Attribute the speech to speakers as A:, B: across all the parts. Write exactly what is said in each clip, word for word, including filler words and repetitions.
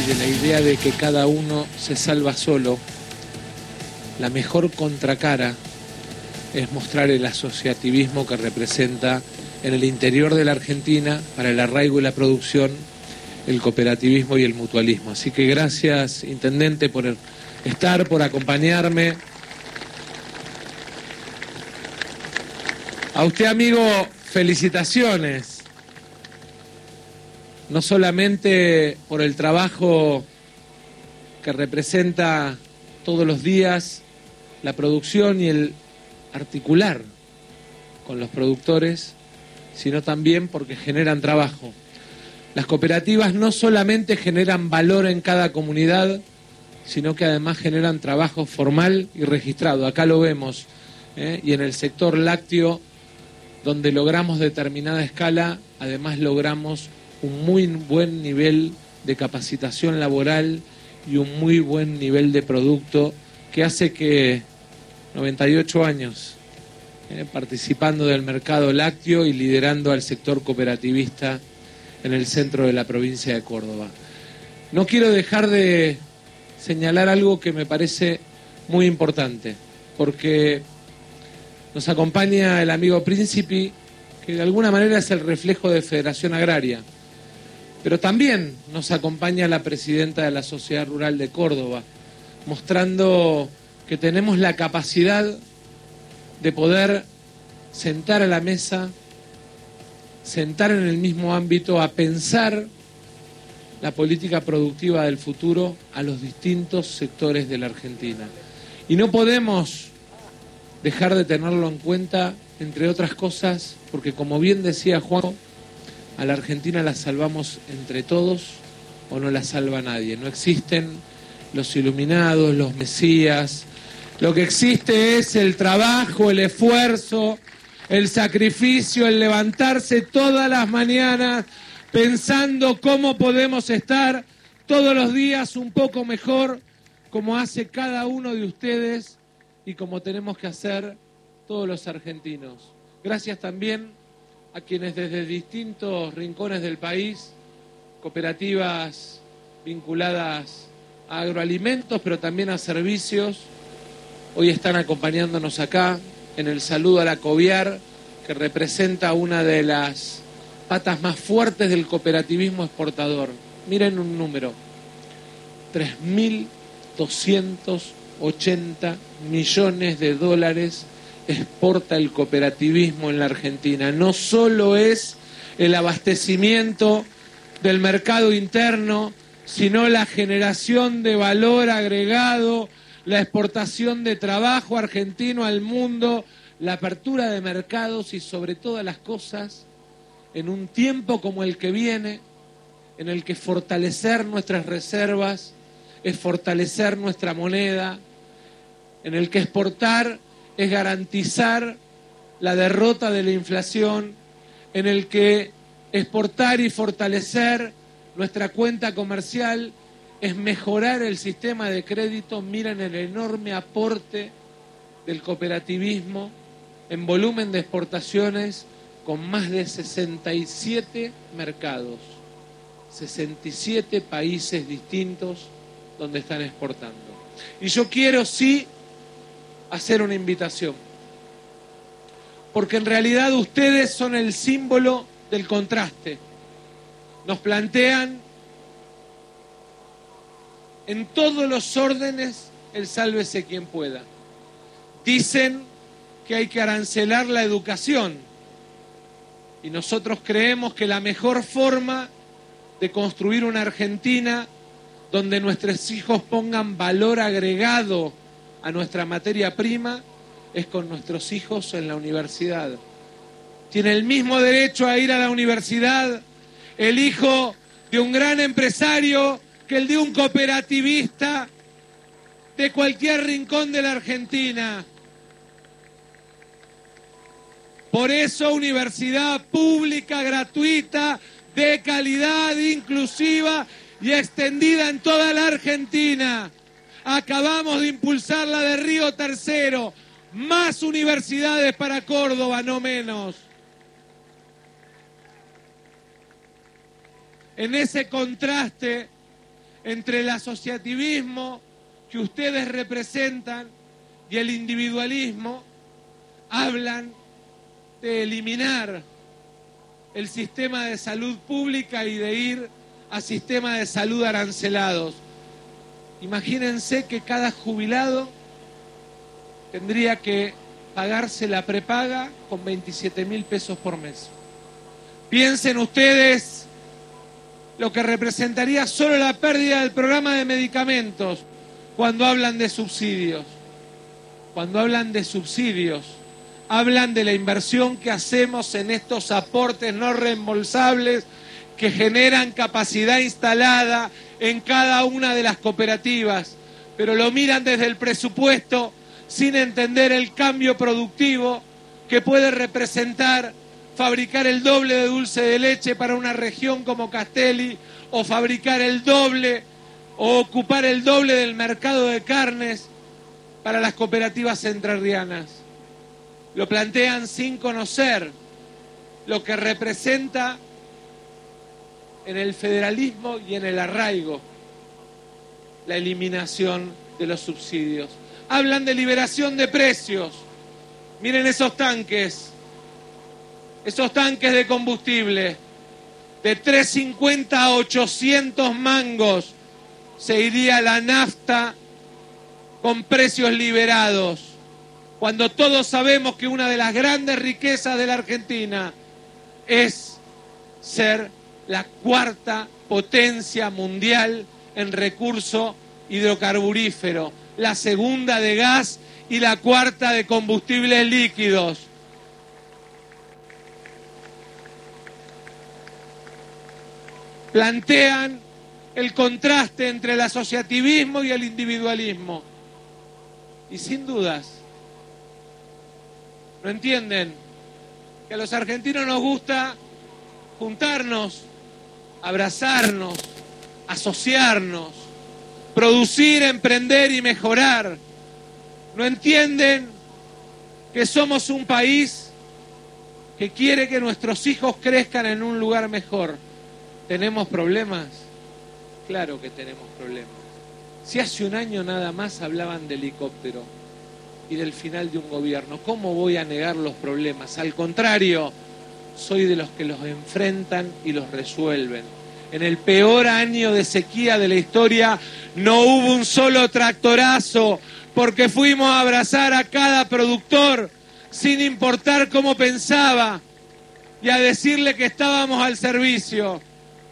A: y de la idea de que cada uno se salva solo, la mejor contracara es mostrar el asociativismo que representa en el interior de la Argentina, para el arraigo y la producción, el cooperativismo y el mutualismo. Así que gracias, Intendente, por estar, por acompañarme. A usted, amigo, felicitaciones. No solamente por el trabajo que representa todos los días la producción y el articular con los productores, sino también porque generan trabajo. Las cooperativas no solamente generan valor en cada comunidad, sino que además generan trabajo formal y registrado. Acá lo vemos, ¿eh? Y en el sector lácteo, donde logramos determinada escala, además logramos un muy buen nivel de capacitación laboral y un muy buen nivel de producto que hace que noventa y ocho años eh, participando del mercado lácteo y liderando al sector cooperativista en el centro de la provincia de Córdoba. No quiero dejar de señalar algo que me parece muy importante, porque nos acompaña el amigo Príncipe, que de alguna manera es el reflejo de Federación Agraria, pero también nos acompaña la presidenta de la Sociedad Rural de Córdoba, mostrando que tenemos la capacidad de poder sentar a la mesa, sentar en el mismo ámbito a pensar la política productiva del futuro a los distintos sectores de la Argentina. Y no podemos dejar de tenerlo en cuenta, entre otras cosas, porque como bien decía Juan, a la Argentina la salvamos entre todos o no la salva nadie. No existen los iluminados, los mesías. Lo que existe es el trabajo, el esfuerzo, el sacrificio, el levantarse todas las mañanas pensando cómo podemos estar todos los días un poco mejor, como hace cada uno de ustedes y como tenemos que hacer todos los argentinos. Gracias también a quienes desde distintos rincones del país, cooperativas vinculadas a agroalimentos, pero también a servicios, hoy están acompañándonos acá en el saludo a la Coviar, que representa una de las patas más fuertes del cooperativismo exportador. Miren un número, tres mil doscientos ochenta millones de dólares exporta el cooperativismo en la Argentina. No solo es el abastecimiento del mercado interno, sino la generación de valor agregado, la exportación de trabajo argentino al mundo, la apertura de mercados y sobre todas las cosas, en un tiempo como el que viene, en el que fortalecer nuestras reservas es fortalecer nuestra moneda, en el que exportar es garantizar la derrota de la inflación, en el que exportar y fortalecer nuestra cuenta comercial es mejorar el sistema de crédito. Miren el enorme aporte del cooperativismo en volumen de exportaciones, con más de sesenta y siete mercados, sesenta y siete países distintos donde están exportando. Y yo quiero sí hacer una invitación, porque en realidad ustedes son el símbolo del contraste. Nos plantean en todos los órdenes el sálvese quien pueda. Dicen que hay que arancelar la educación, y nosotros creemos que la mejor forma de construir una Argentina donde nuestros hijos pongan valor agregado a nuestra materia prima es con nuestros hijos en la universidad. Tiene el mismo derecho a ir a la universidad el hijo de un gran empresario que el de un cooperativista de cualquier rincón de la Argentina. Por eso, universidad pública, gratuita, de calidad, inclusiva y extendida en toda la Argentina. Acabamos de impulsar la de Río Tercero. Más universidades para Córdoba, no menos. En ese contraste entre el asociativismo que ustedes representan y el individualismo, hablan de eliminar el sistema de salud pública y de ir a sistema de salud arancelados. Imagínense que cada jubilado tendría que pagarse la prepaga con veintisiete mil pesos por mes. Piensen ustedes lo que representaría solo la pérdida del programa de medicamentos cuando hablan de subsidios. Cuando hablan de subsidios, hablan de la inversión que hacemos en estos aportes no reembolsables que generan capacidad instalada en cada una de las cooperativas, pero lo miran desde el presupuesto sin entender el cambio productivo que puede representar fabricar el doble de dulce de leche para una región como Castelli, o fabricar el doble o ocupar el doble del mercado de carnes para las cooperativas entrerrianas. Lo plantean sin conocer lo que representa en el federalismo y en el arraigo la eliminación de los subsidios. Hablan de liberación de precios. Miren esos tanques, esos tanques de combustible, de tres cincuenta a ochocientos mangos se iría la nafta con precios liberados, cuando todos sabemos que una de las grandes riquezas de la Argentina es ser la cuarta potencia mundial en recurso hidrocarburífero, la segunda de gas y la cuarta de combustibles líquidos. Plantean el contraste entre el asociativismo y el individualismo. Y sin dudas, no entienden que a los argentinos nos gusta juntarnos, abrazarnos, asociarnos, producir, emprender y mejorar. No entienden que somos un país que quiere que nuestros hijos crezcan en un lugar mejor. ¿Tenemos problemas? Claro que tenemos problemas. Si hace un año nada más hablaban de helicóptero y del final de un gobierno, ¿cómo voy a negar los problemas? Al contrario, soy de los que los enfrentan y los resuelven. En el peor año de sequía de la historia no hubo un solo tractorazo, porque fuimos a abrazar a cada productor sin importar cómo pensaba y a decirle que estábamos al servicio.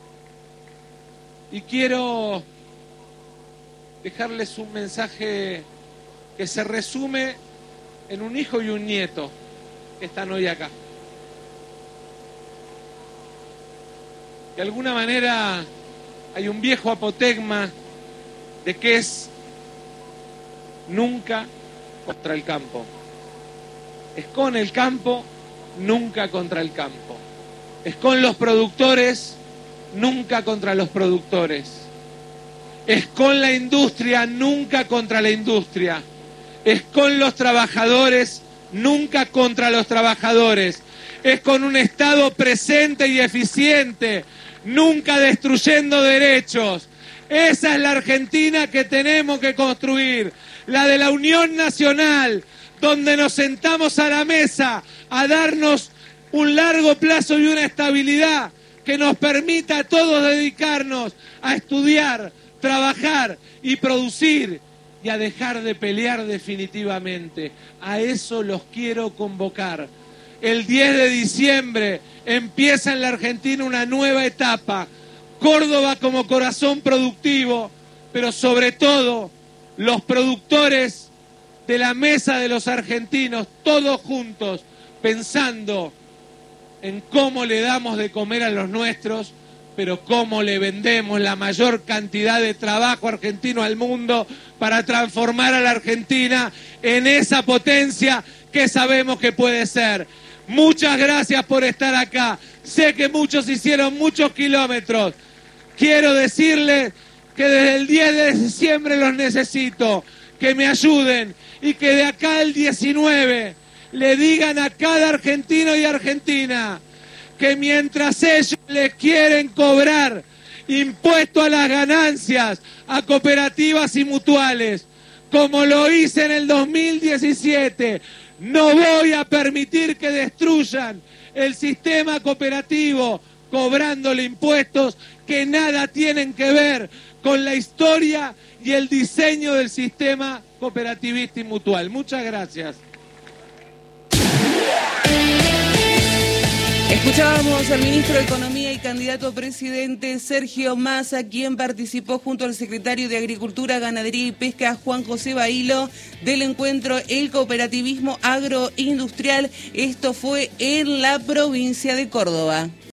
A: Y quiero dejarles un mensaje que se resume en un hijo y un nieto que están hoy acá. De alguna manera hay un viejo apotegma de que es nunca contra el campo. Es con el campo, nunca contra el campo. Es con los productores, nunca contra los productores. Es con la industria, nunca contra la industria. Es con los trabajadores, nunca contra los trabajadores. Es con un Estado presente y eficiente, nunca destruyendo derechos. Esa es la Argentina que tenemos que construir, la de la unión nacional, donde nos sentamos a la mesa a darnos un largo plazo y una estabilidad que nos permita a todos dedicarnos a estudiar, trabajar y producir y a dejar de pelear definitivamente. A eso los quiero convocar. El diez de diciembre empieza en la Argentina una nueva etapa. Córdoba como corazón productivo, pero sobre todo los productores de la mesa de los argentinos, todos juntos, pensando en cómo le damos de comer a los nuestros, pero cómo le vendemos la mayor cantidad de trabajo argentino al mundo para transformar a la Argentina en esa potencia que sabemos que puede ser. Muchas gracias por estar acá. Sé que muchos hicieron muchos kilómetros. Quiero decirles que desde el diez de diciembre los necesito, que me ayuden y que de acá al diecinueve le digan a cada argentino y argentina que mientras ellos les quieren cobrar impuesto a las ganancias, a cooperativas y mutuales, como lo hice en el dos mil diecisiete. No voy a permitir que destruyan el sistema cooperativo cobrándole impuestos que nada tienen que ver con la historia y el diseño del sistema cooperativista y mutual. Muchas gracias.
B: Escuchábamos al ministro de Economía y candidato a presidente Sergio Massa, quien participó junto al secretario de Agricultura, Ganadería y Pesca, Juan José Bailo, del encuentro El Cooperativismo Agroindustrial. Esto fue en la provincia de Córdoba.